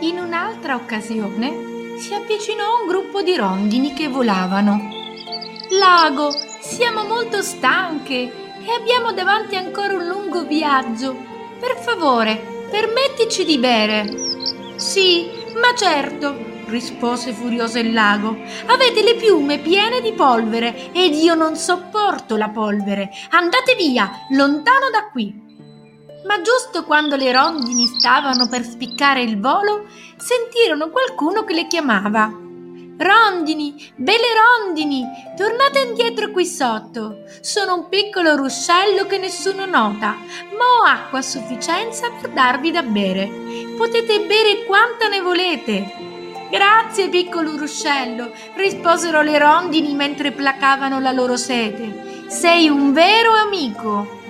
In un'altra occasione si avvicinò un gruppo di rondini che volavano. «Lago, siamo molto stanche e abbiamo davanti ancora un lungo viaggio. Per favore, permettici di bere». «Sì, ma certo», rispose furioso il lago. «Avete le piume piene di polvere ed io non sopporto la polvere. Andate via, lontano da qui». Ma giusto quando le rondini stavano per spiccare il volo, sentirono qualcuno che le chiamava. «Rondini, belle rondini, tornate indietro qui sotto. Sono un piccolo ruscello che nessuno nota, ma ho acqua a sufficienza per darvi da bere. Potete bere quanta ne volete». «Grazie, piccolo ruscello», risposero le rondini mentre placavano la loro sete. «Sei un vero amico».